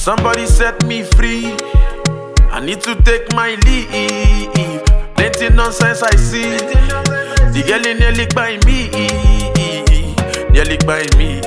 Somebody set me free. I need to take my leave. Plenty nonsense I see. The girl nearly by me. Nearly by me.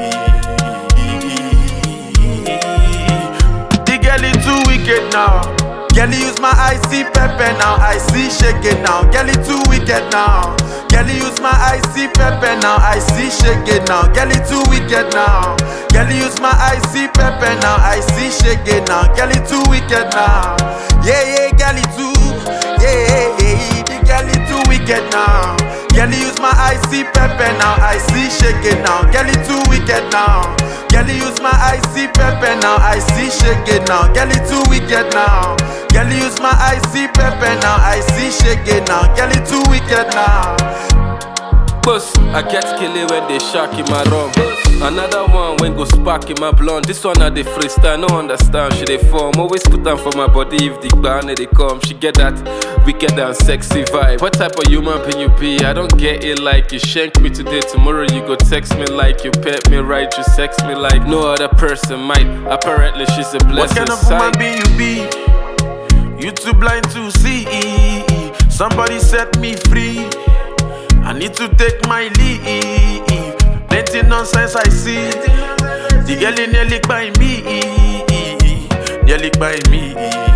The girl is too wicked now. Girl use my eye see pepper now. I see shaking now. Girl is too wicked now. Girl use my eye see pepper now. I see shaking now. Girl is too wicked now. Girl use my eye see pepper now. I see shaking now. Girl is too wicked now. Yeah, girl is too. Yeah, the girl is too wicked now. Girl use my eye see pepper now. I see shaking now. Girl is too wicked now. Girl use my eye see pepper now. I see shaking now. Girl is too wicked now. Girl use my eye see pepper now. I see shaking now. Girl is too wicked now. Boss, I get killing when they shark in my rum. Another one when go spark in my blonde. This one at the freestyle, no understand, she they form. Always put down for my body if the banner they come. She get that wicked and sexy vibe. What type of human being you be? I don't get it like you shank me today. Tomorrow you go text me like you pet me right. You sex me like no other person might. Apparently she's a blessing. What kind of woman being you be? You too blind to see. Somebody set me free. I need to take my leave. Plenty nonsense I see. The girl nearly by me. Nearly by me.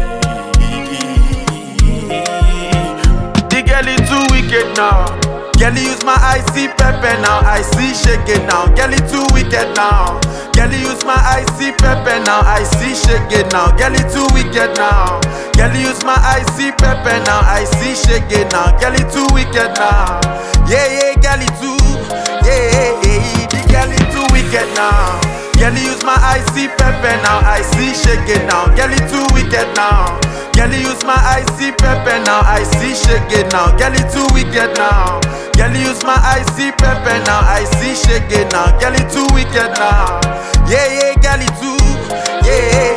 The girl is too wicked now. Girl use my eye see pepper now. I see shaking now. Girl is too wicked now. Girl use my eye see pepper now. I see shaking now. Girl is too wicked now. Girl use my eye see pepper now. I see shaking now. Girl is too wicked now. Yeah, girl is too. Yeah, the girl is too wicked now. Girl use my eye see pepper now. I see shaking now. Girl is too wicked now. Girl use my eye see pepper now. I see shaking now. Girl is too wicked now. Girl use my eye see pepper now. I see shaking now. Girl is too wicked now. Yeah, girl is too. Yeah.